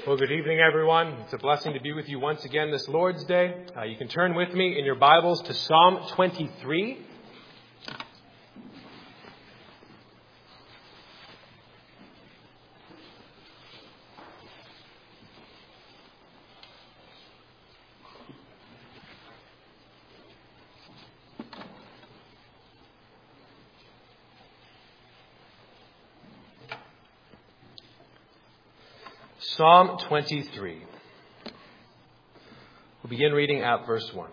Well, good evening, everyone. It's a blessing to be with you once again this Lord's Day. You can turn with me in your Bibles to Psalm 23. Psalm 23. We'll begin reading at verse 1.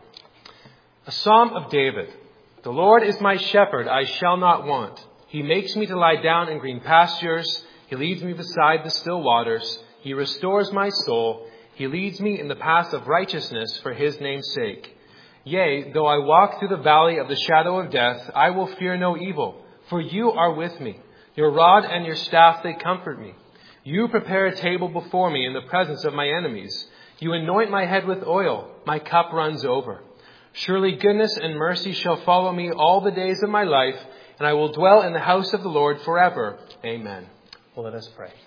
A psalm of David. The Lord is my shepherd, I shall not want. He makes me to lie down in green pastures. He leads me beside the still waters. He restores my soul. He leads me in the paths of righteousness for his name's sake. Yea, though I walk through the valley of the shadow of death, I will fear no evil, for you are with me. Your rod and your staff, they comfort me. You prepare a table before me in the presence of my enemies. You anoint my head with oil. My cup runs over. Surely goodness and mercy shall follow me all the days of my life, and I will dwell in the house of the Lord forever. Amen. Well, let us pray.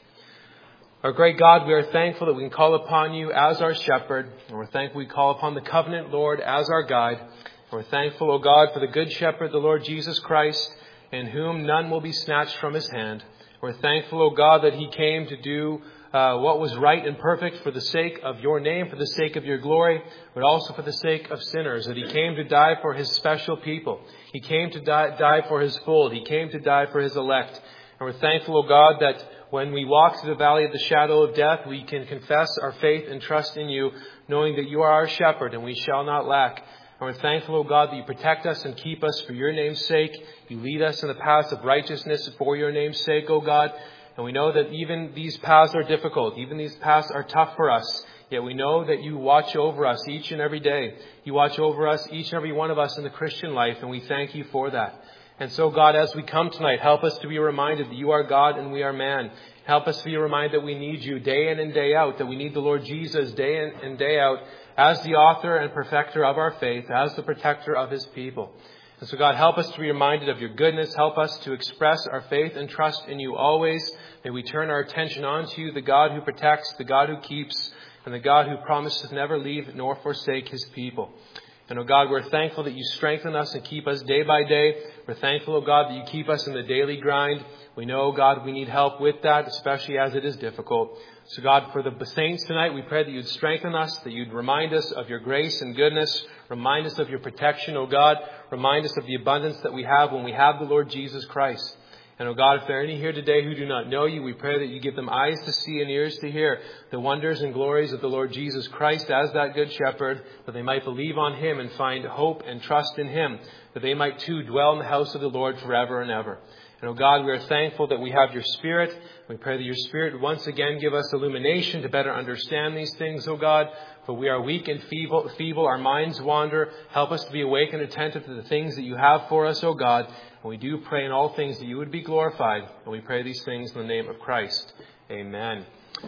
Our great God, we are thankful that we can call upon you as our shepherd, and we're thankful we call upon the covenant Lord as our guide. And we're thankful, O God, for the good shepherd, the Lord Jesus Christ, in whom none will be snatched from his hand. We're thankful, O God, that he came to do what was right and perfect for the sake of your name, for the sake of your glory, but also for the sake of sinners, that he came to die for his special people. He came to die for his fold. He came to die for his elect. And we're thankful, O God, that when we walk through the valley of the shadow of death, we can confess our faith and trust in you, knowing that you are our shepherd and we shall not lack. And we're thankful, O God, that you protect us and keep us for your name's sake. You lead us in the paths of righteousness for your name's sake, O God. And we know that even these paths are difficult. Even these paths are tough for us. Yet we know that you watch over us each and every day. You watch over us, each and every one of us in the Christian life. And we thank you for that. And so, God, as we come tonight, help us to be reminded that you are God and we are man. Help us to be reminded that we need you day in and day out, that we need the Lord Jesus day in and day out as the author and perfecter of our faith, as the protector of his people. And so, God, help us to be reminded of your goodness. Help us to express our faith and trust in you always. May we turn our attention on to you, the God who protects, the God who keeps, and the God who promises to never leave nor forsake his people. And, oh God, we're thankful that you strengthen us and keep us day by day. We're thankful, oh God, that you keep us in the daily grind. We know, God, we need help with that, especially as it is difficult. So, God, for the saints tonight, we pray that you'd strengthen us, that you'd remind us of your grace and goodness. Remind us of your protection, oh God. Remind us of the abundance that we have when we have the Lord Jesus Christ. And, oh God, if there are any here today who do not know you, we pray that you give them eyes to see and ears to hear the wonders and glories of the Lord Jesus Christ as that good shepherd, that they might believe on him and find hope and trust in him, that they might too dwell in the house of the Lord forever and ever. And, oh God, we are thankful that we have your Spirit. We pray that your Spirit would once again give us illumination to better understand these things, oh God. For we are weak and feeble. Our minds wander. Help us to be awake and attentive to the things that you have for us, oh God. And we do pray in all things that you would be glorified. And we pray these things in the name of Christ. Amen.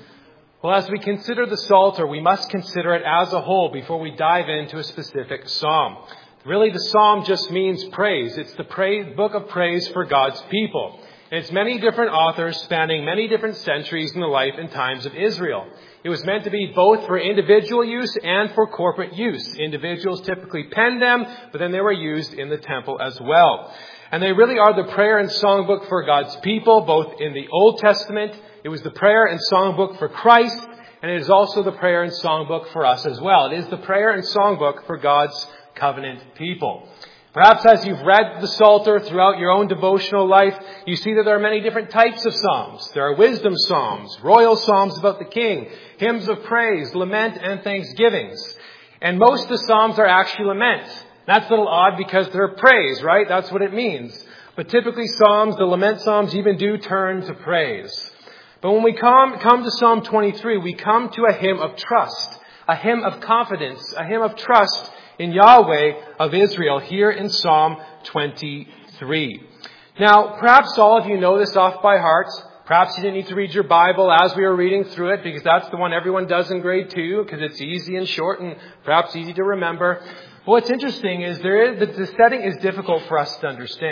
Well, as we consider the Psalter, we must consider it as a whole before we dive into a specific psalm. Really, the psalm just means praise. It's the book of praise for God's people. And it's many different authors spanning many different centuries in the life and times of Israel. It was meant to be both for individual use and for corporate use. Individuals typically penned them, but then they were used in the temple as well. And they really are the prayer and songbook for God's people, both in the Old Testament. It was the prayer and songbook for Christ, and it is also the prayer and songbook for us as well. It is the prayer and songbook for God's covenant people. Perhaps as you've read the Psalter throughout your own devotional life, you see that there are many different types of psalms. There are wisdom psalms, royal psalms about the king, hymns of praise, lament, and thanksgivings. And most of the psalms are actually laments. That's a little odd because they're praise, right? That's what it means. But typically psalms, the lament psalms, even do turn to praise. But when we come to Psalm 23, we come to a hymn of trust, a hymn of confidence, a hymn of trust in Yahweh of Israel here in Psalm 23. Now, perhaps all of you know this off by heart. Perhaps you didn't need to read your Bible as we were reading through it, because that's the one everyone does in grade 2, because it's easy and short and perhaps easy to remember. But what's interesting is the setting is difficult for us to understand.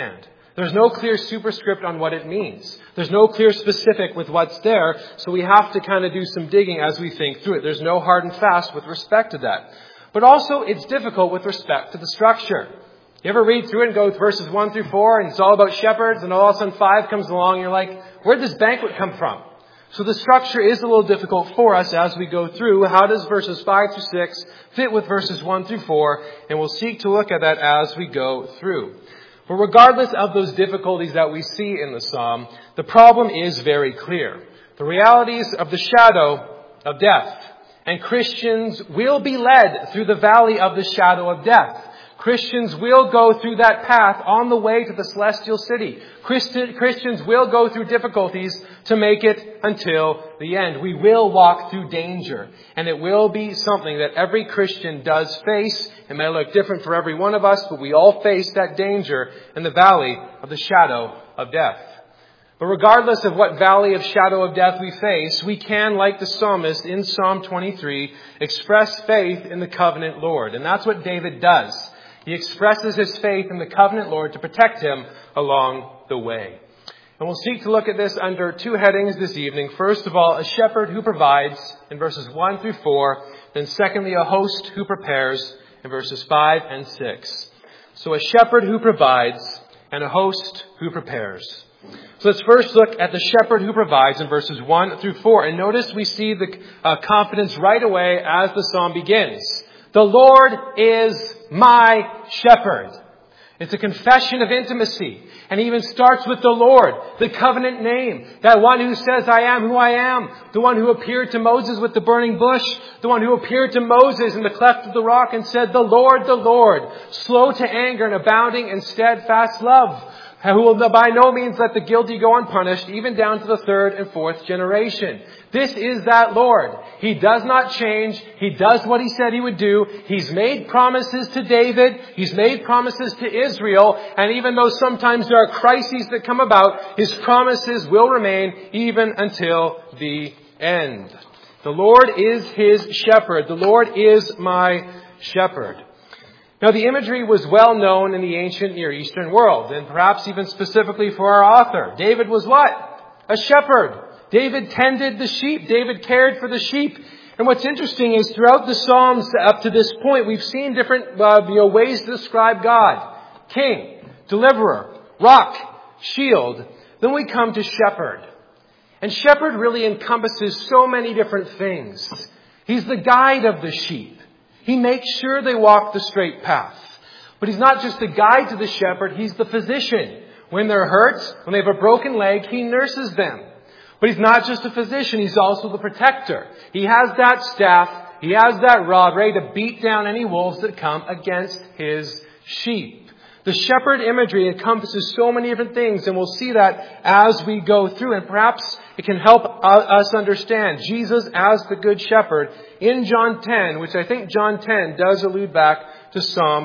There's no clear superscript on what it means. There's no clear specific with what's there, so we have to kind of do some digging as we think through it. There's no hard and fast with respect to that. But also, it's difficult with respect to the structure. You ever read through it and go verses 1 through 4, and it's all about shepherds, and all of a sudden 5 comes along, and you're like, where'd this banquet come from? So the structure is a little difficult for us as we go through. How does verses 5 through 6 fit with verses 1 through 4? And we'll seek to look at that as we go through. But regardless of those difficulties that we see in the psalm, the problem is very clear. The realities of the shadow of death. And Christians will be led through the valley of the shadow of death. Christians will go through that path on the way to the celestial city. Christians will go through difficulties to make it until the end. We will walk through danger. And it will be something that every Christian does face. It may look different for every one of us, but we all face that danger in the valley of the shadow of death. But regardless of what valley of shadow of death we face, we can, like the psalmist in Psalm 23, express faith in the covenant Lord. And that's what David does. He expresses his faith in the covenant Lord to protect him along the way. And we'll seek to look at this under 2 headings this evening. First of all, a shepherd who provides in verses 1 through 4. Then secondly, a host who prepares in verses 5 and 6. So a shepherd who provides and a host who prepares. So let's first look at the shepherd who provides in verses 1 through 4. And notice we see the confidence right away as the psalm begins. The Lord is my shepherd. It's a confession of intimacy. And it even starts with the Lord, the covenant name. That one who says, I am who I am. The one who appeared to Moses with the burning bush. The one who appeared to Moses in the cleft of the rock and said, the Lord, slow to anger and abounding in steadfast love, who will by no means let the guilty go unpunished, even down to the 3rd and 4th generation. This is that Lord. He does not change. He does what he said he would do. He's made promises to David. He's made promises to Israel. And even though sometimes there are crises that come about, his promises will remain even until the end. The Lord is his shepherd. The Lord is my shepherd. Now, the imagery was well known in the ancient Near Eastern world, and perhaps even specifically for our author. David was what? A shepherd. David tended the sheep. David cared for the sheep. And what's interesting is throughout the Psalms up to this point, we've seen different ways to describe God. King, deliverer, rock, shield. Then we come to shepherd. And shepherd really encompasses so many different things. He's the guide of the sheep. He makes sure they walk the straight path. But he's not just the guide to the shepherd, he's the physician. When they're hurt, when they have a broken leg, he nurses them. But he's not just a physician, he's also the protector. He has that staff, he has that rod ready to beat down any wolves that come against his sheep. The shepherd imagery encompasses so many different things, and we'll see that as we go through. And perhaps it can help us understand Jesus as the good shepherd in John 10, which I think John 10 does allude back to Psalm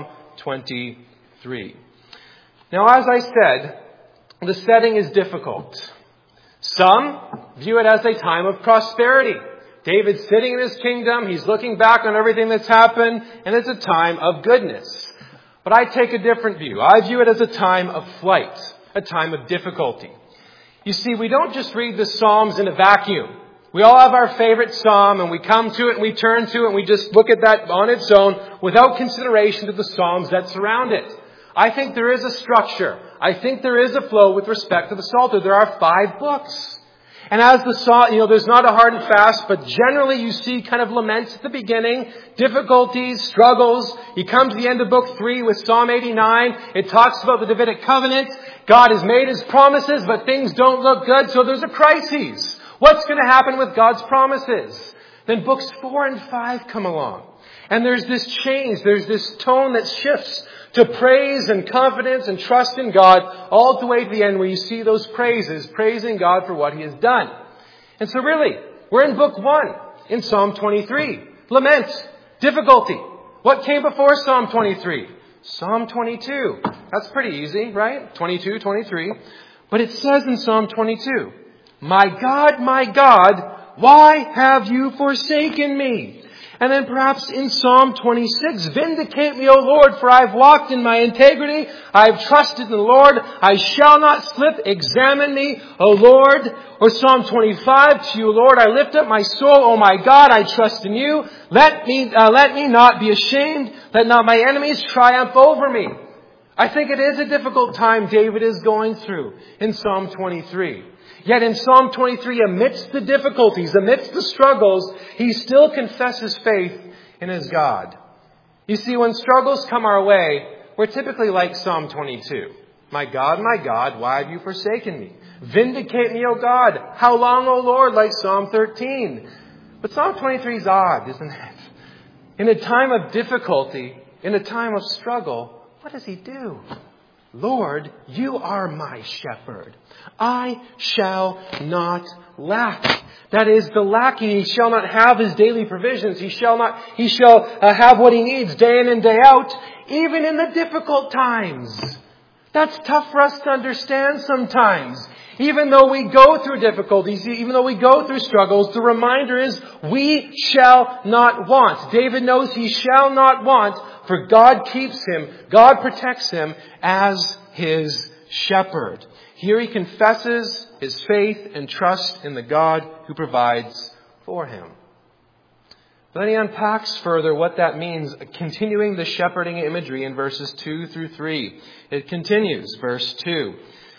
23. Now, as I said, the setting is difficult. Some view it as a time of prosperity. David's sitting in his kingdom, he's looking back on everything that's happened, and it's a time of goodness. But I take a different view. I view it as a time of flight, a time of difficulty. You see, we don't just read the Psalms in a vacuum. We all have our favorite Psalm, and we come to it, and we turn to it, and we just look at that on its own without consideration to the Psalms that surround it. I think there is a structure. I think there is a flow with respect to the Psalter. There are 5 books. And as the Psalm, there's not a hard and fast, but generally you see kind of laments at the beginning, difficulties, struggles. You come to the end of book 3 with Psalm 89. It talks about the Davidic covenant. God has made his promises, but things don't look good, so there's a crisis. What's going to happen with God's promises? Then books 4 and 5 come along. And there's this change. There's this tone that shifts to praise and confidence and trust in God all the way to the end where you see those praises, praising God for what he has done. And so really, we're in book 1 in Psalm 23. Lament, difficulty. What came before Psalm 23? Psalm 22. That's pretty easy, right? 22, 23. But it says in Psalm 22, my God, why have you forsaken me? And then perhaps in Psalm 26, vindicate me, O Lord, for I've walked in my integrity. I've trusted in the Lord. I shall not slip. Examine me, O Lord. Or Psalm 25, to you, Lord, I lift up my soul. O my God, I trust in you. Let me not be ashamed. Let not my enemies triumph over me. I think it is a difficult time David is going through in Psalm 23. Yet in Psalm 23, amidst the difficulties, amidst the struggles, he still confesses faith in his God. You see, when struggles come our way, we're typically like Psalm 22. My God, why have you forsaken me? Vindicate me, O God. How long, O Lord? Like Psalm 13. But Psalm 23 is odd, isn't it? In a time of difficulty, in a time of struggle, what does he do? Lord, you are my shepherd. I shall not lack. That is, the lacking, he shall not have his daily provisions. He shall have what he needs day in and day out, even in the difficult times. That's tough for us to understand sometimes. Even though we go through difficulties, even though we go through struggles, the reminder is we shall not want. David knows he shall not want, for God keeps him, God protects him as his shepherd. Here he confesses his faith and trust in the God who provides for him. Then he unpacks further what that means, continuing the shepherding imagery in verses 2 through 3. It continues, verse 2.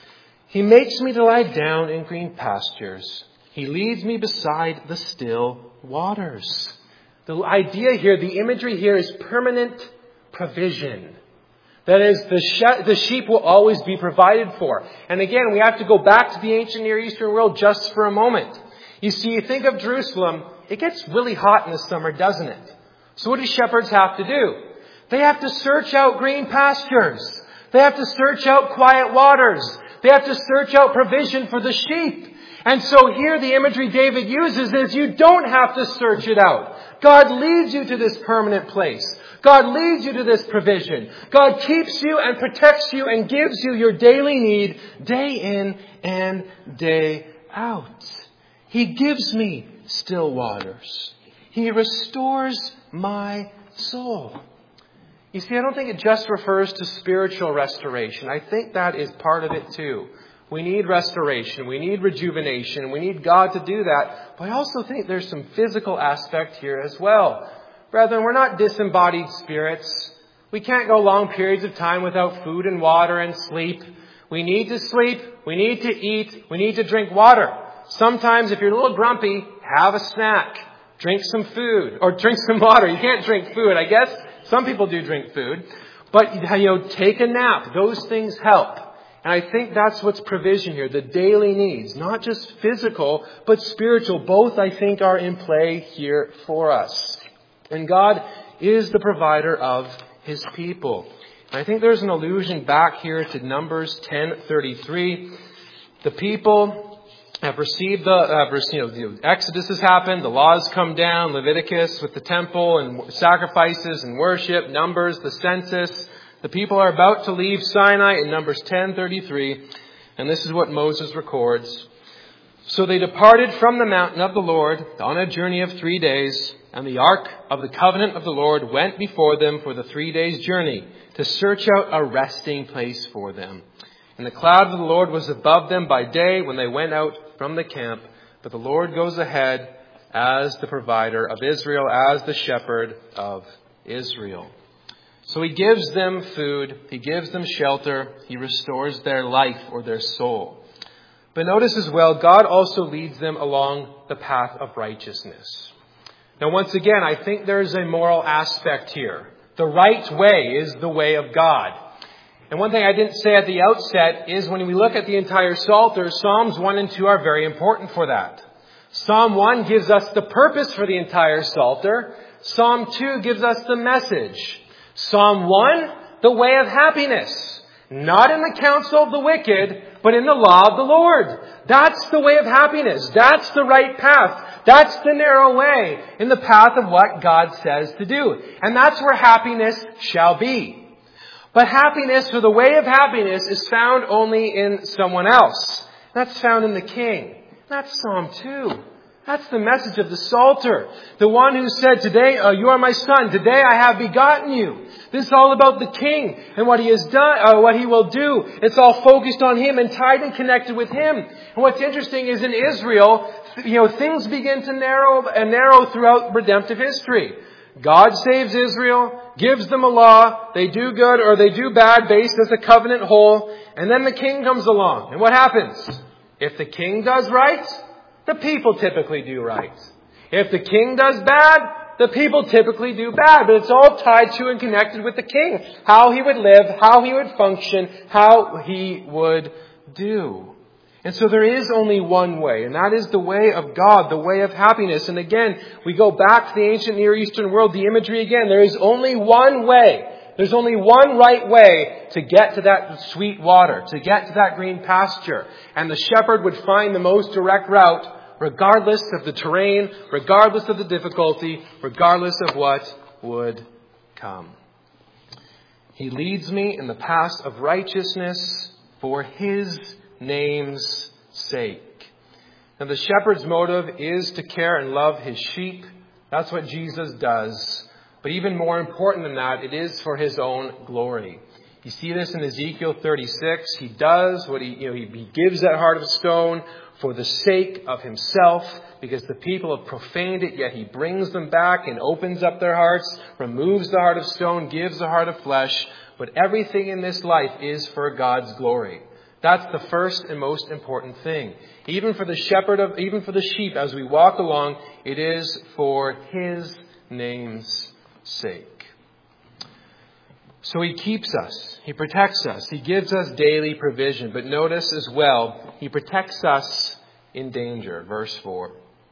He makes me to lie down in green pastures. He leads me beside the still waters. The idea here, the imagery here is permanent provision. That is, the sheep will always be provided for. And again, we have to go back to the ancient Near Eastern world just for a moment. You see, you think of Jerusalem, it gets really hot in the summer, doesn't it? So what do shepherds have to do? They have to search out green pastures. They have to search out quiet waters. They have to search out provision for the sheep. And so here the imagery David uses is you don't have to search it out. God leads you to this permanent place. God leads you to this provision. God keeps you and protects you and gives you your daily need day in and day out. He gives me still waters. He restores my soul. You see, I don't think it just refers to spiritual restoration. I think that is part of it too. We need restoration. We need rejuvenation. We need God to do that. But I also think there's some physical aspect here as well. Brethren, we're not disembodied spirits. We can't go long periods of time without food and water and sleep. We need to sleep. We need to eat. We need to drink water. Sometimes if you're a little grumpy, have a snack. Drink some food. Or drink some water. You can't drink food, I guess. Some people do drink food. But, take a nap. Those things help. And I think that's what's provision here. The daily needs. Not just physical, but spiritual. Both, I think, are in play here for us. And God is the provider of his people. And I think there's an allusion back here to Numbers 10:33. The people have received the Exodus has happened, the laws come down, Leviticus with the temple and sacrifices and worship, Numbers, the census. The people are about to leave Sinai in Numbers 10:33, and this is what Moses records. So they departed from the mountain of the Lord on a journey of 3 days, and the ark of the covenant of the Lord went before them for the 3 days' journey to search out a resting place for them. And the cloud of the Lord was above them by day when they went out from the camp. But the Lord goes ahead as the provider of Israel, as the shepherd of Israel. So he gives them food, he gives them shelter, he restores their life or their soul. But notice as well, God also leads them along the path of righteousness. Now once again, I think there's a moral aspect here. The right way is the way of God. And one thing I didn't say at the outset is when we look at the entire Psalter, Psalms 1 and 2 are very important for that. Psalm 1 gives us the purpose for the entire Psalter. Psalm 2 gives us the message. Psalm 1, the way of happiness. Not in the counsel of the wicked, but in the law of the Lord. That's the way of happiness. That's the right path. That's the narrow way in the path of what God says to do. And that's where happiness shall be. But happiness, or the way of happiness, is found only in someone else. That's found in the King. That's Psalm 2. That's the message of the Psalter. The one who said, today, you are my son. Today I have begotten you. This is all about the King and what he has done, what he will do. It's all focused on him and tied and connected with him. And what's interesting is in Israel, things begin to narrow throughout redemptive history. God saves Israel, gives them a law, they do good or they do bad based as a covenant whole, and then the king comes along. And what happens? If the king does right, the people typically do right. If the king does bad, the people typically do bad. But it's all tied to and connected with the king. How he would live, how he would function, how he would do. And so there is only one way, and that is the way of God, the way of happiness. And again, we go back to the ancient Near Eastern world, the imagery again. There is only one way. There's only one right way to get to that sweet water, to get to that green pasture. And the shepherd would find the most direct route, regardless of the terrain, regardless of the difficulty, regardless of what would come. He leads me in the paths of righteousness for his name's sake. Now the shepherd's motive is to care and love his sheep. That's what Jesus does. But even more important than that, it is for his own glory. You see this in Ezekiel 36. He does what he gives that heart of stone for the sake of himself, because the people have profaned it, yet he brings them back and opens up their hearts, removes the heart of stone, gives the heart of flesh. But everything in this life is for God's glory. That's the first and most important thing. Even for the sheep, as we walk along, it is for his name's sake. So he keeps us. He protects us. He gives us daily provision. But notice as well, he protects us in danger. Verse 4.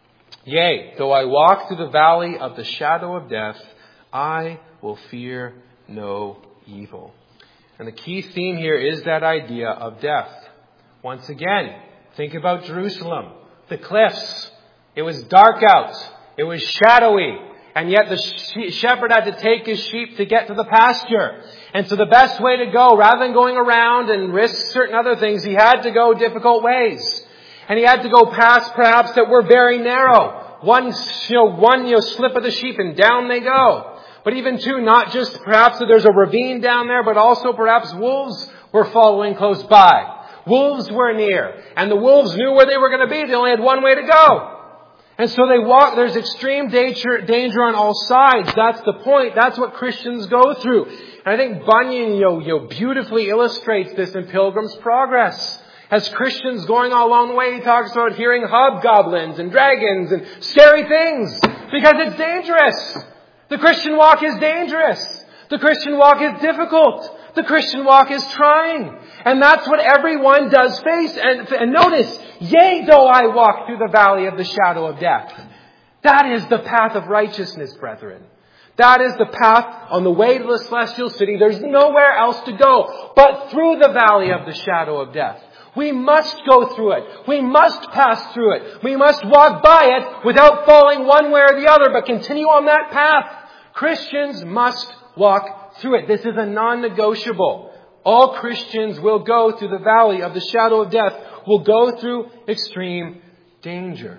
Yea, though I walk through the valley of the shadow of death, I will fear no evil. And the key theme here is that idea of death. Once again, think about Jerusalem. The cliffs. It was dark out. It was shadowy. And yet the shepherd had to take his sheep to get to the pasture. And so the best way to go, rather than going around and risk certain other things, he had to go difficult ways. And he had to go past perhaps that were very narrow. One slip of the sheep and down they go. But even two, not just perhaps that there's a ravine down there, but also perhaps wolves were following close by. Wolves were near. And the wolves knew where they were going to be. They only had one way to go. And so they walk. There's extreme danger on all sides. That's the point. That's what Christians go through. And I think Bunyan, beautifully illustrates this in Pilgrim's Progress. As Christians going all along the way, he talks about hearing hobgoblins and dragons and scary things. Because it's dangerous. The Christian walk is dangerous. The Christian walk is difficult. The Christian walk is trying. And that's what everyone does face. And notice, yea, though I walk through the valley of the shadow of death. That is the path of righteousness, brethren. That is the path on the way to the celestial city. There's nowhere else to go but through the valley of the shadow of death. We must go through it. We must pass through it. We must walk by it without falling one way or the other, but continue on that path. Christians must walk through it. This is a non-negotiable. All Christians will go through the valley of the shadow of death, will go through extreme danger.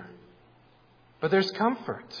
But there's comfort.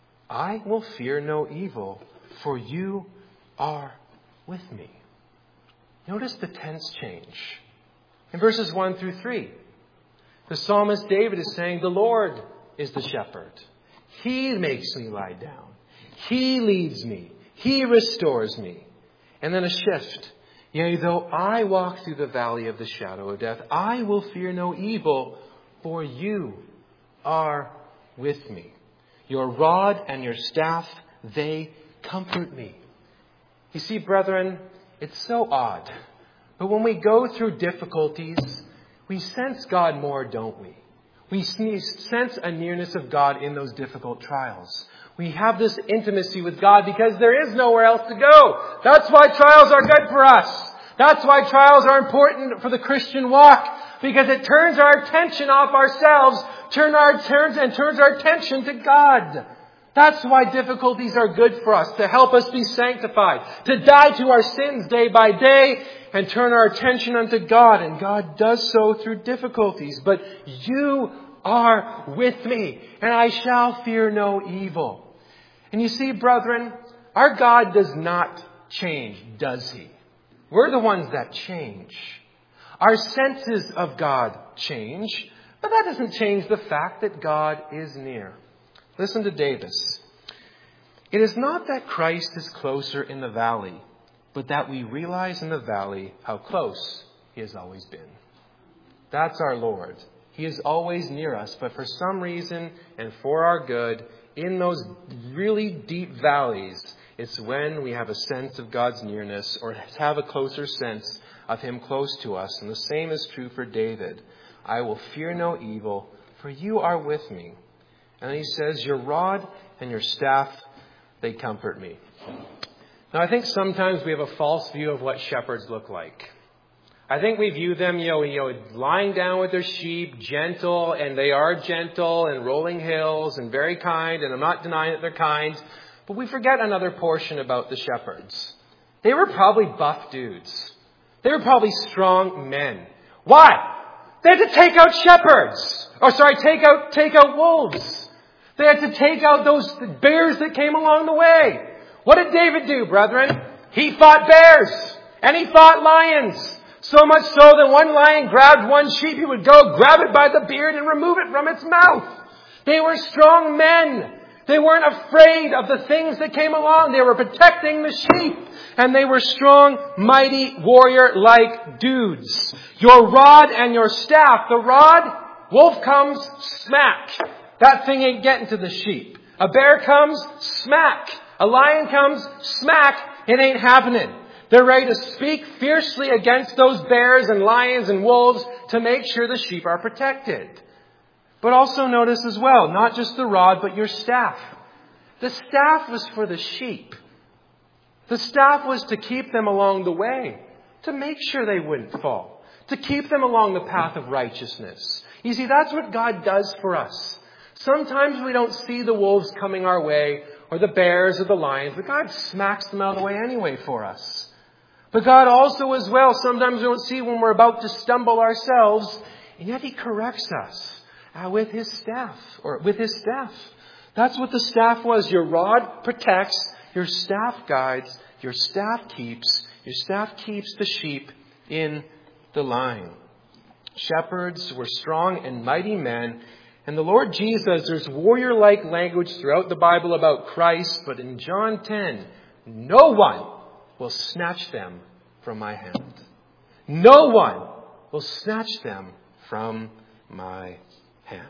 I will fear no evil, for you are with me. Notice the tense change. In verses 1 through 3, the psalmist David is saying, the Lord is the shepherd. He makes me lie down. He leads me. He restores me. And then a shift. Yea, though I walk through the valley of the shadow of death, I will fear no evil, for you are with me. Your rod and your staff, they comfort me. You see, brethren, it's so odd. But when we go through difficulties, we sense God more, don't we? We sense a nearness of God in those difficult trials. We have this intimacy with God because there is nowhere else to go. That's why trials are good for us. That's why trials are important for the Christian walk. Because it turns our attention off ourselves, turns our attention to God. That's why difficulties are good for us, to help us be sanctified, to die to our sins day by day, and turn our attention unto God. And God does so through difficulties. But you are with me, and I shall fear no evil. And you see, brethren, our God does not change, does he? We're the ones that change. Our senses of God change, but that doesn't change the fact that God is near. Listen to Davis. It is not that Christ is closer in the valley, but that we realize in the valley how close he has always been. That's our Lord. He is always near us, but for some reason and for our good, in those really deep valleys, it's when we have a sense of God's nearness or have a closer sense of him close to us. And the same is true for David. I will fear no evil, for you are with me. And he says, your rod and your staff, they comfort me. Now, I think sometimes we have a false view of what shepherds look like. I think we view them, lying down with their sheep, gentle, and they are gentle, and rolling hills, and very kind, and I'm not denying that they're kind. But we forget another portion about the shepherds. They were probably buff dudes. They were probably strong men. Why? They had to take out shepherds. Take out wolves. They had to take out those bears that came along the way. What did David do, brethren? He fought bears. And he fought lions. So much so that one lion grabbed one sheep. He would go grab it by the beard and remove it from its mouth. They were strong men. They weren't afraid of the things that came along. They were protecting the sheep. And they were strong, mighty, warrior-like dudes. Your rod and your staff. The rod, wolf comes, smack. That thing ain't getting to the sheep. A bear comes, smack. A lion comes, smack. It ain't happening. They're ready to speak fiercely against those bears and lions and wolves to make sure the sheep are protected. But also notice as well, not just the rod, but your staff. The staff was for the sheep. The staff was to keep them along the way, to make sure they wouldn't fall, to keep them along the path of righteousness. You see, that's what God does for us. Sometimes we don't see the wolves coming our way, or the bears or the lions, but God smacks them out of the way anyway for us. But God also as well, sometimes we don't see when we're about to stumble ourselves, and yet he corrects us with his staff. That's what the staff was. Your rod protects, your staff guides, your staff keeps the sheep in the line. Shepherds were strong and mighty men. And the Lord Jesus, there's warrior-like language throughout the Bible about Christ, but in John 10, no one will snatch them from my hand. No one will snatch them from my hand.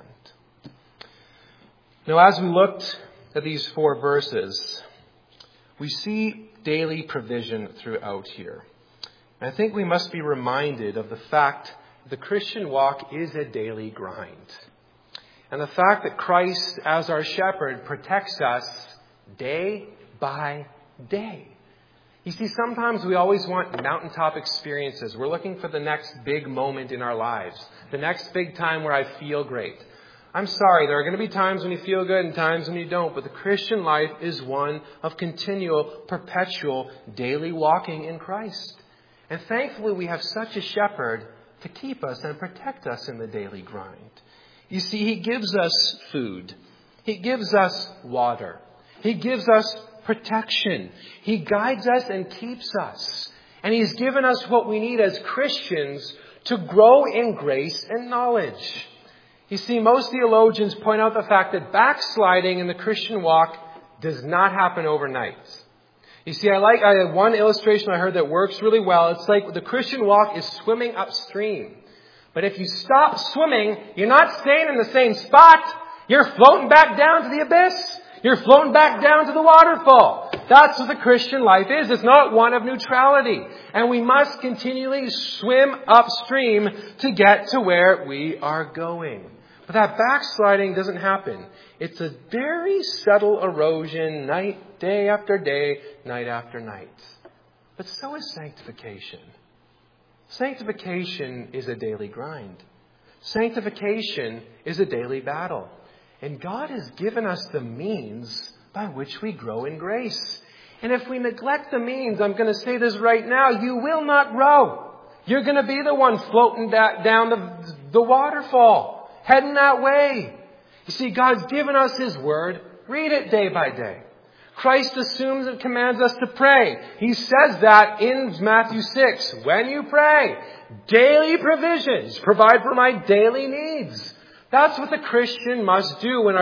Now, as we looked at these 4 verses, we see daily provision throughout here. And I think we must be reminded of the fact that the Christian walk is a daily grind. And the fact that Christ, as our shepherd, protects us day by day. You see, sometimes we always want mountaintop experiences. We're looking for the next big moment in our lives. The next big time where I feel great. I'm sorry, there are going to be times when you feel good and times when you don't. But the Christian life is one of continual, perpetual, daily walking in Christ. And thankfully we have such a shepherd to keep us and protect us in the daily grind. You see, he gives us food. He gives us water. He gives us protection. He guides us and keeps us. And he's given us what we need as Christians to grow in grace and knowledge. You see, most theologians point out the fact that backsliding in the Christian walk does not happen overnight. You see, I had one illustration I heard that works really well. It's like the Christian walk is swimming upstream. But if you stop swimming, you're not staying in the same spot. You're floating back down to the abyss. You're floating back down to the waterfall. That's what the Christian life is. It's not one of neutrality. And we must continually swim upstream to get to where we are going. But that backsliding doesn't happen. It's a very subtle erosion, day after day, night after night. But so is sanctification. Sanctification is a daily grind. Sanctification is a daily battle. And God has given us the means by which we grow in grace. And if we neglect the means, I'm going to say this right now, you will not grow. You're going to be the one floating down the waterfall, heading that way. You see, God's given us His Word. Read it day by day. Christ assumes and commands us to pray. He says that in Matthew 6. When you pray, daily provisions, provide for my daily needs. That's what the Christian must do in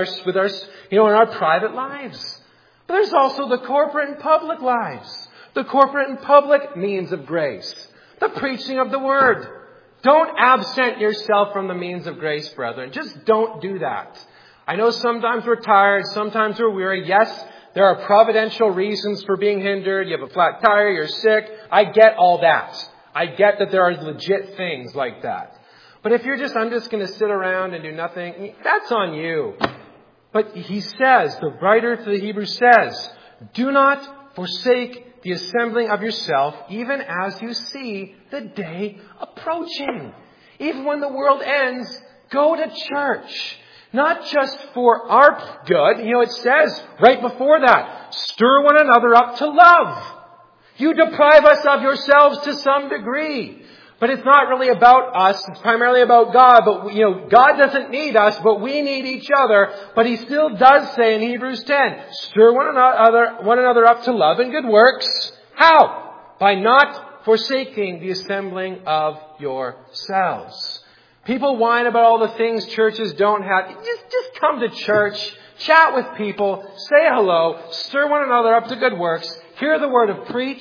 our private lives. But there's also the corporate and public lives. The corporate and public means of grace. The preaching of the Word. Don't absent yourself from the means of grace, brethren. Just don't do that. I know sometimes we're tired, sometimes we're weary. Yes, there are providential reasons for being hindered. You have a flat tire, you're sick. I get all that. I get that there are legit things like that. But if you're I'm just going to sit around and do nothing, that's on you. But he says, the writer to the Hebrews says, do not forsake the assembling of yourself, even as you see the day approaching. Even when the world ends, go to church. Not just for our good. It says right before that, stir one another up to love. You deprive us of yourselves to some degree. But it's not really about us. It's primarily about God. But, God doesn't need us, but we need each other. But He still does say in Hebrews 10, stir one another up to love and good works. How? By not forsaking the assembling of yourselves. People whine about all the things churches don't have. Just come to church, chat with people, say hello, stir one another up to good works, hear the word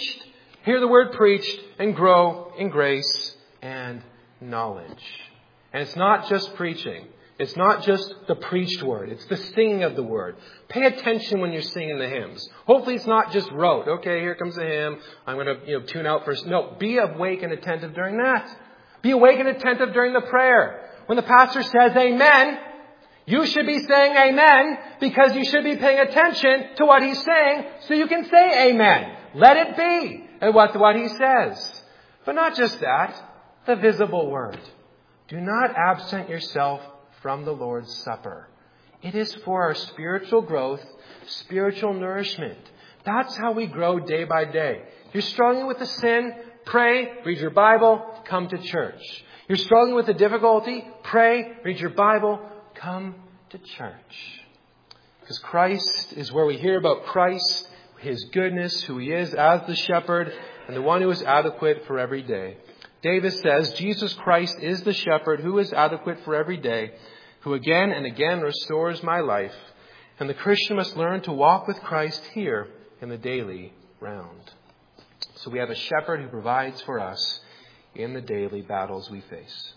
preached, and grow in grace and knowledge. And it's not just preaching. It's not just the preached word. It's the singing of the word. Pay attention when you're singing the hymns. Hopefully it's not just rote. Okay, here comes the hymn. I'm going to tune out first. No, be awake and attentive during that. Be awake and attentive during the prayer. When the pastor says amen, you should be saying amen because you should be paying attention to what he's saying so you can say amen. Let it be at what he says. But not just that, the visible word. Do not absent yourself from the Lord's Supper. It is for our spiritual growth, spiritual nourishment. That's how we grow day by day. You're struggling with the sin, pray, read your Bible, come to church. You're struggling with a difficulty, pray, read your Bible, come to church. Because Christ is where we hear about Christ, His goodness, who He is as the shepherd, and the one who is adequate for every day. David says, Jesus Christ is the shepherd who is adequate for every day, who again and again restores my life. And the Christian must learn to walk with Christ here in the daily round. So we have a shepherd who provides for us in the daily battles we face.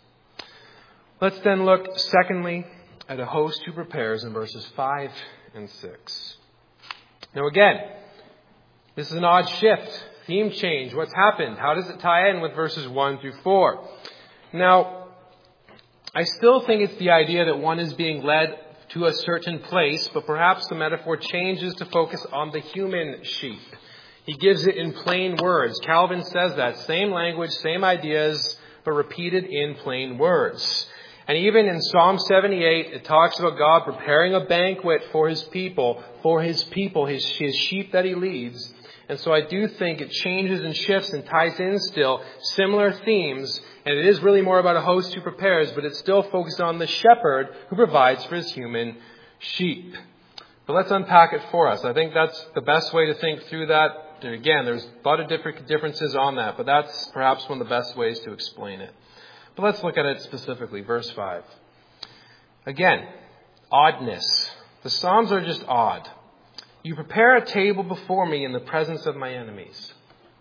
Let's then look, secondly, at a host who prepares in verses 5 and 6. Now again, this is an odd shift, theme change. What's happened? How does it tie in with verses 1 through 4? Now, I still think it's the idea that one is being led to a certain place, but perhaps the metaphor changes to focus on the human sheep. He gives it in plain words. Calvin says that. Same language, same ideas, but repeated in plain words. And even in Psalm 78, it talks about God preparing a banquet for His people, His sheep that He leads. And so I do think it changes and shifts and ties in still similar themes. And it is really more about a host who prepares, but it's still focused on the shepherd who provides for His human sheep. But let's unpack it for us. I think that's the best way to think through that. And again, there's a lot of different differences on that, but that's perhaps one of the best ways to explain it. But let's look at it specifically. Verse 5. Again, oddness. The Psalms are just odd. You prepare a table before me in the presence of my enemies.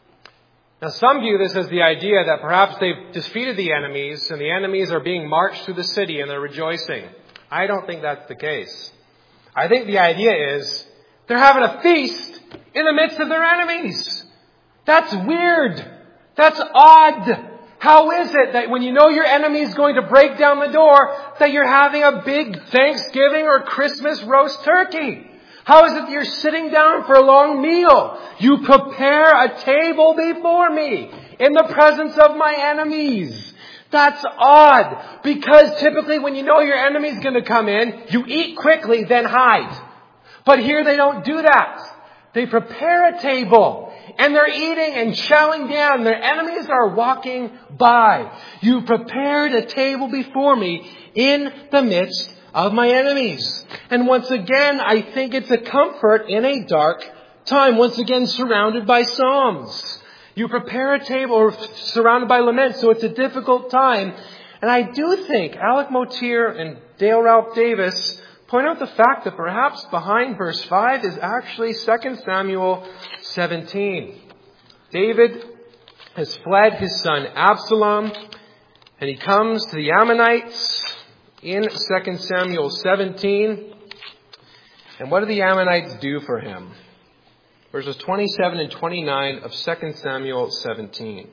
Now, some view this as the idea that perhaps they've defeated the enemies and the enemies are being marched through the city and they're rejoicing. I don't think that's the case. I think the idea is they're having a feast in the midst of their enemies. That's weird. That's odd. How is it that when you know your enemy is going to break down the door, that you're having a big Thanksgiving or Christmas roast turkey? How is it that you're sitting down for a long meal? You prepare a table before me in the presence of my enemies. That's odd, because typically when you know your enemy's going to come in, you eat quickly, then hide. But here they don't do that. They prepare a table and they're eating and chowing down. Their enemies are walking by. You prepared a table before me in the midst of my enemies. And once again, I think it's a comfort in a dark time. Once again, surrounded by psalms. You prepare a table or surrounded by lament, so it's a difficult time. And I do think Alec Motier and Dale Ralph Davis point out the fact that perhaps behind verse 5 is actually 2 Samuel 17. David has fled his son Absalom, and he comes to the Ammonites in 2 Samuel 17. And what do the Ammonites do for him? Verses 27 and 29 of 2 Samuel 17.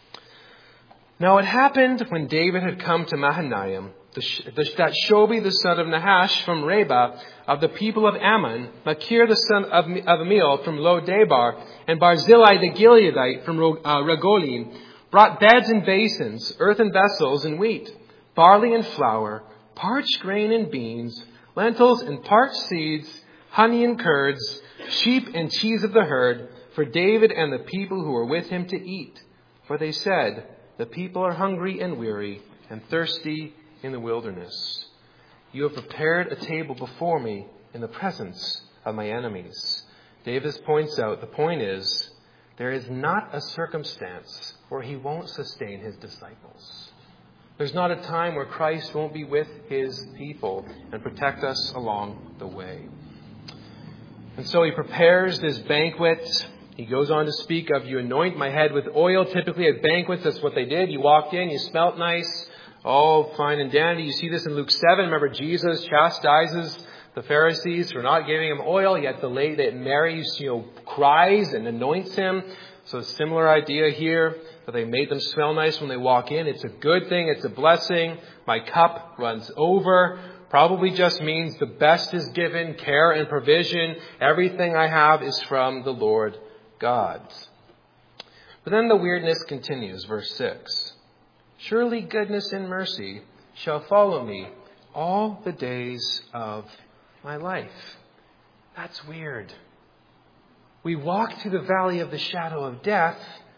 Now it happened when David had come to Mahanaim, that Shobi the son of Nahash from Reba of the people of Ammon, Machir the son of Amiel from Lo-Debar, and Barzillai the Gileadite from Ragolim, brought beds and basins, earthen vessels and wheat, barley and flour, parched grain and beans, lentils and parched seeds, honey and curds, sheep and cheese of the herd, for David and the people who were with him to eat. For they said, the people are hungry and weary and thirsty in the wilderness. You have prepared a table before me in the presence of my enemies. Davis points out, the point is, there is not a circumstance where he won't sustain his disciples. There's not a time where Christ won't be with his people and protect us along the way. And so he prepares this banquet. He goes on to speak of, you anoint my head with oil. Typically at banquets, that's what they did. You walked in, you smelt nice, all fine and dandy. You see this in Luke 7. Remember, Jesus chastises the Pharisees for not giving him oil, yet the lady that Mary, cries and anoints him. So a similar idea here, that they made them smell nice when they walk in. It's a good thing. It's a blessing. My cup runs over. Probably just means the best is given, care and provision. Everything I have is from the Lord God. But then the weirdness continues, verse 6. Surely goodness and mercy shall follow me all the days of my life. That's weird. We walk through the valley of the shadow of death,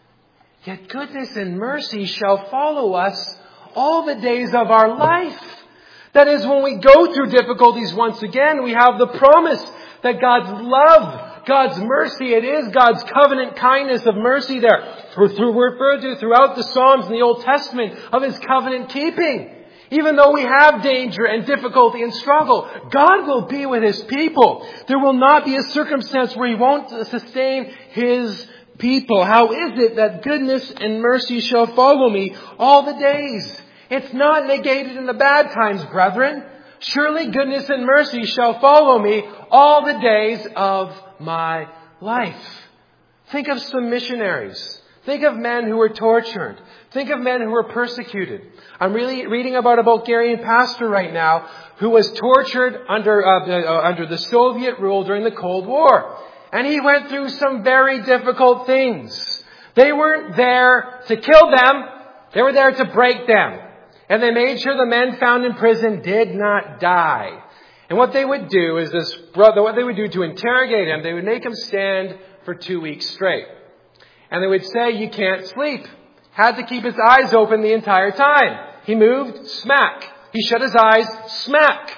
yet goodness and mercy shall follow us all the days of our life. That is, when we go through difficulties once again, we have the promise that God's love, God's mercy, it is God's covenant kindness of mercy there. We're referred to throughout the Psalms in the Old Testament of his covenant keeping. Even though we have danger and difficulty and struggle, God will be with his people. There will not be a circumstance where he won't sustain his people. How is it that goodness and mercy shall follow me all the days? It's not negated in the bad times, brethren. Surely goodness and mercy shall follow me all the days of my life. Think of some missionaries. Think of men who were tortured. Think of men who were persecuted. I'm really reading about a Bulgarian pastor right now who was tortured under the Soviet rule during the Cold War. And he went through some very difficult things. They weren't there to kill them. They were there to break them. And they made sure the men found in prison did not die. And what they would do is what they would do to interrogate him, they would make him stand for 2 weeks straight. And they would say, you can't sleep. Had to keep his eyes open the entire time. He moved, smack. He shut his eyes, smack.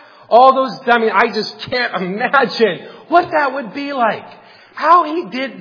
I just can't imagine what that would be like. How he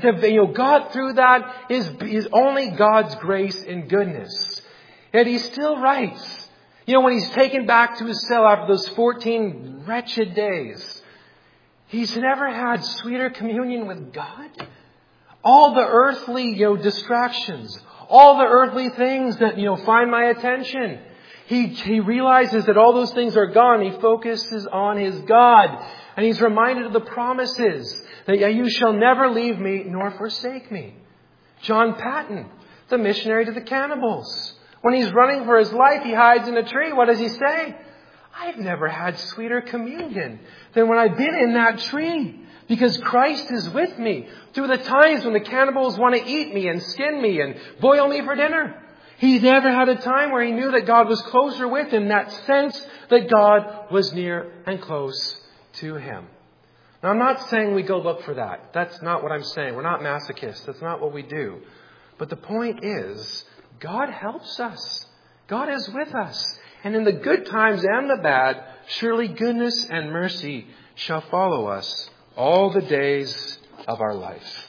got through that is only God's grace and goodness. Yet he still writes, when he's taken back to his cell after those 14 wretched days, he's never had sweeter communion with God. All the earthly, distractions, all the earthly things that, find my attention. He realizes that all those things are gone. He focuses on his God. And he's reminded of the promises that you shall never leave me nor forsake me. John Patton, the missionary to the cannibals. When he's running for his life, he hides in a tree. What does he say? I've never had sweeter communion than when I've been in that tree. Because Christ is with me through the times when the cannibals want to eat me and skin me and boil me for dinner. He never had a time where he knew that God was closer with him, that sense that God was near and close to him. Now, I'm not saying we go look for that. That's not what I'm saying. We're not masochists. That's not what we do. But the point is, God helps us. God is with us. And in the good times and the bad, surely goodness and mercy shall follow us all the days of our life.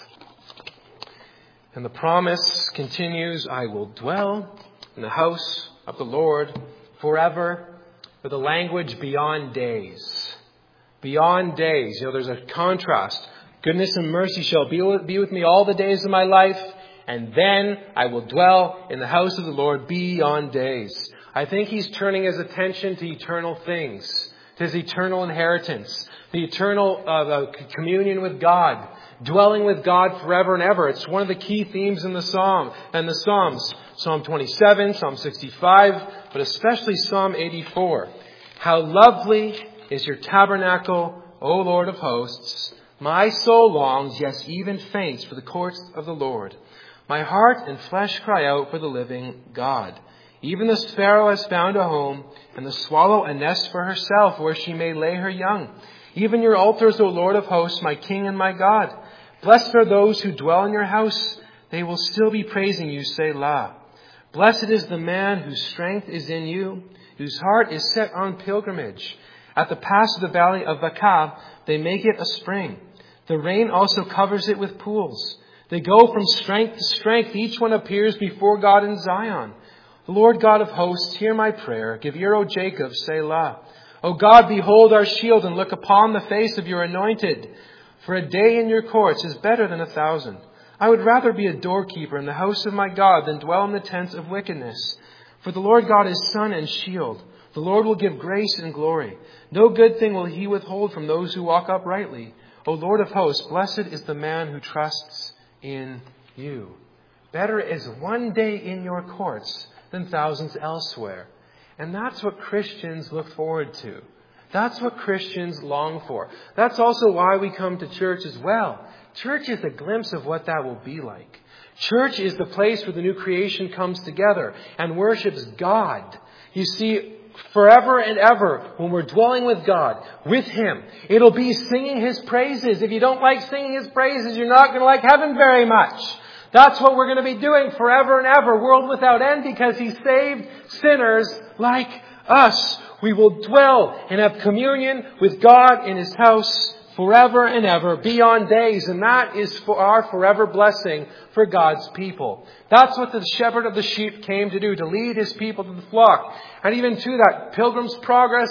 And the promise continues, I will dwell in the house of the Lord forever, with the language beyond days. Beyond days. There's a contrast. Goodness and mercy shall be with me all the days of my life, and then I will dwell in the house of the Lord beyond days. I think he's turning his attention to eternal things, to his eternal inheritance, the eternal communion with God, dwelling with God forever and ever. It's one of the key themes in the Psalm and the Psalms. Psalm 27, Psalm 65, but especially Psalm 84. How lovely is your tabernacle, O Lord of hosts. My soul longs, yes, even faints for the courts of the Lord. My heart and flesh cry out for the living God. Even the sparrow has found a home, and the swallow a nest for herself, where she may lay her young. Even your altars, O Lord of hosts, my King and my God. Blessed are those who dwell in your house. They will still be praising you, Selah. Blessed is the man whose strength is in you, whose heart is set on pilgrimage. At the pass of the valley of Baca, they make it a spring. The rain also covers it with pools. They go from strength to strength. Each one appears before God in Zion. The Lord God of hosts, hear my prayer. Give ear, O Jacob, Selah. O God, behold our shield and look upon the face of your anointed. For a day in your courts is better than 1,000. I would rather be a doorkeeper in the house of my God than dwell in the tents of wickedness. For the Lord God is sun and shield. The Lord will give grace and glory. No good thing will he withhold from those who walk uprightly. O Lord of hosts, blessed is the man who trusts in you. Better is one day in your courts than thousands elsewhere. And that's what Christians look forward to. That's what Christians long for. That's also why we come to church as well. Church is a glimpse of what that will be like. Church is the place where the new creation comes together and worships God. You see, forever and ever, when we're dwelling with God, with Him, it'll be singing His praises. If you don't like singing His praises, you're not going to like heaven very much. That's what we're going to be doing forever and ever, world without end, because He saved sinners like us. We will dwell and have communion with God in His house forever and ever, beyond days. And that is for our forever blessing for God's people. That's what the shepherd of the sheep came to do, to lead his people to the flock. And even to that Pilgrim's Progress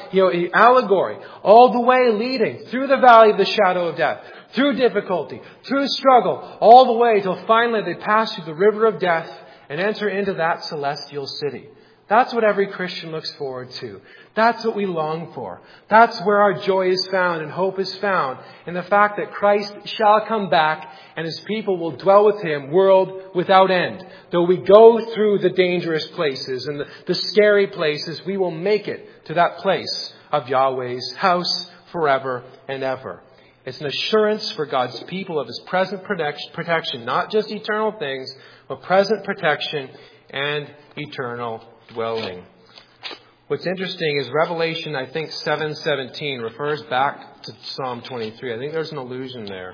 allegory, all the way leading through the valley of the shadow of death, through difficulty, through struggle, all the way till finally they pass through the river of death and enter into that celestial city. That's what every Christian looks forward to. That's what we long for. That's where our joy is found and hope is found, in the fact that Christ shall come back and His people will dwell with Him, world without end. Though we go through the dangerous places and the scary places, we will make it to that place of Yahweh's house forever and ever. It's an assurance for God's people of His present protection, not just eternal things, but present protection and eternal dwelling. What's interesting is Revelation, I think 7:17 refers back to Psalm 23. I think there's an allusion there.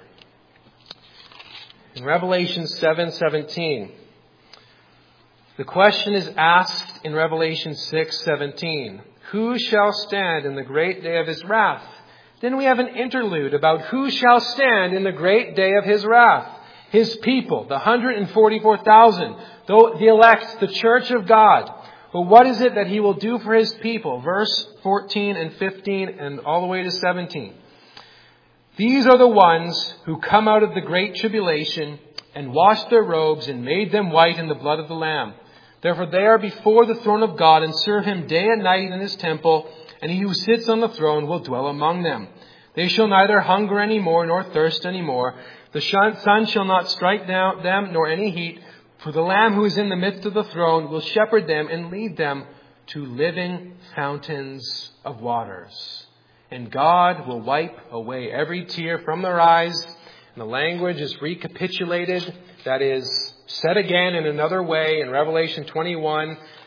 In Revelation 7:17, the question is asked in Revelation 6:17, who shall stand in the great day of His wrath? Then we have an interlude about who shall stand in the great day of His wrath. His people, the 144,000, the elect, the church of God. But what is it that He will do for His people? Verse 14 and 15 and all the way to 17. These are the ones who come out of the great tribulation and washed their robes and made them white in the blood of the Lamb. Therefore they are before the throne of God and serve Him day and night in His temple, and He who sits on the throne will dwell among them. They shall neither hunger any more nor thirst any more. The sun shall not strike them nor any heat. For the Lamb who is in the midst of the throne will shepherd them and lead them to living fountains of waters. And God will wipe away every tear from their eyes. And the language is recapitulated, that is, said again in another way in Revelation 21,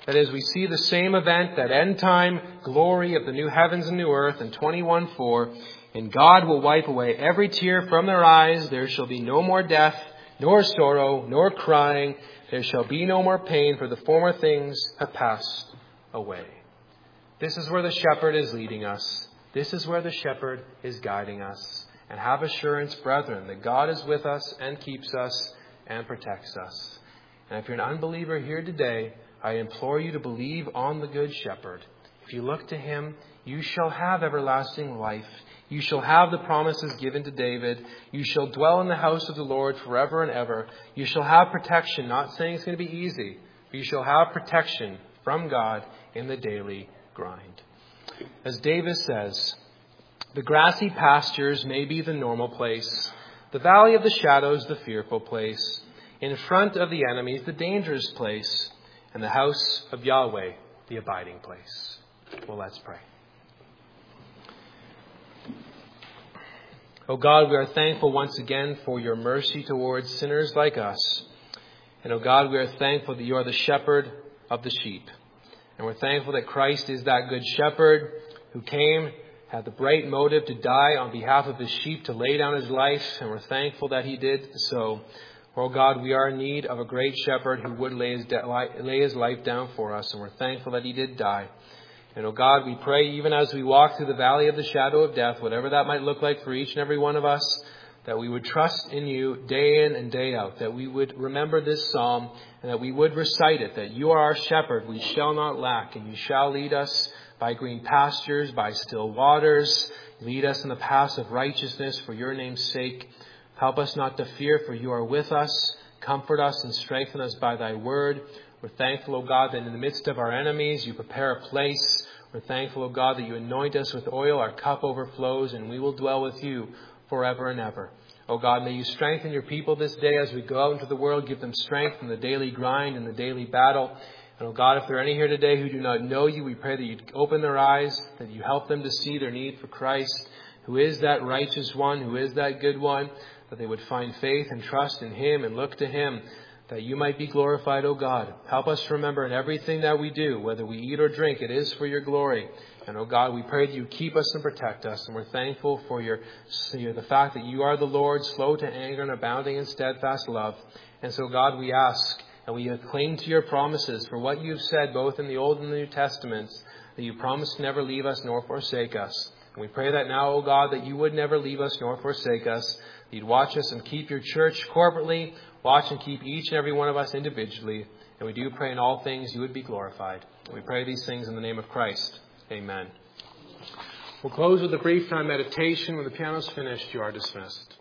that as we see the same event, that end time glory of the new heavens and new earth in 21:4, and God will wipe away every tear from their eyes. There shall be no more death, nor sorrow, nor crying. There shall be no more pain, for the former things have passed away. This is where the shepherd is leading us. This is where the shepherd is guiding us. And have assurance, brethren, that God is with us and keeps us and protects us. And if you're an unbeliever here today, I implore you to believe on the Good Shepherd. If you look to him, you shall have everlasting life. You shall have the promises given to David. You shall dwell in the house of the Lord forever and ever. You shall have protection, not saying it's going to be easy, but you shall have protection from God in the daily grind. As Davis says, the grassy pastures may be the normal place, the valley of the shadows the fearful place, in front of the enemies the dangerous place, and the house of Yahweh the abiding place. Well, let's pray. O God, we are thankful once again for your mercy towards sinners like us. And O God, we are thankful that you are the shepherd of the sheep. And we're thankful that Christ is that good shepherd who came, had the bright motive to die on behalf of his sheep, to lay down his life. And we're thankful that he did so. Oh God, we are in need of a great shepherd who would lay his life down for us. And we're thankful that he did die. And oh God, we pray even as we walk through the valley of the shadow of death, whatever that might look like for each and every one of us, that we would trust in you day in and day out, that we would remember this psalm and that we would recite it, that you are our shepherd, we shall not lack, and you shall lead us by green pastures, by still waters, lead us in the paths of righteousness for your name's sake. Help us not to fear, for you are with us. Comfort us and strengthen us by thy word. We're thankful, O God, that in the midst of our enemies, you prepare a place. We're thankful, O God, that you anoint us with oil. Our cup overflows, and we will dwell with you forever and ever. O God, may you strengthen your people this day as we go out into the world. Give them strength in the daily grind and the daily battle. And, O God, if there are any here today who do not know you, we pray that you open their eyes, that you help them to see their need for Christ, who is that righteous one, who is that good one, that they would find faith and trust in him and look to him, that you might be glorified, O God. Help us to remember in everything that we do, whether we eat or drink, it is for your glory. And, O God, we pray that you keep us and protect us. And we're thankful for the fact that you are the Lord, slow to anger and abounding in steadfast love. And so, God, we ask and we cling to your promises for what you've said both in the Old and the New Testaments, that you promised to never leave us nor forsake us. And we pray that now, O God, that you would never leave us nor forsake us, that you'd watch us and keep your church corporately, watch and keep each and every one of us individually. And we do pray in all things you would be glorified. And we pray these things in the name of Christ. Amen. We'll close with a brief time meditation. When the piano's finished, you are dismissed.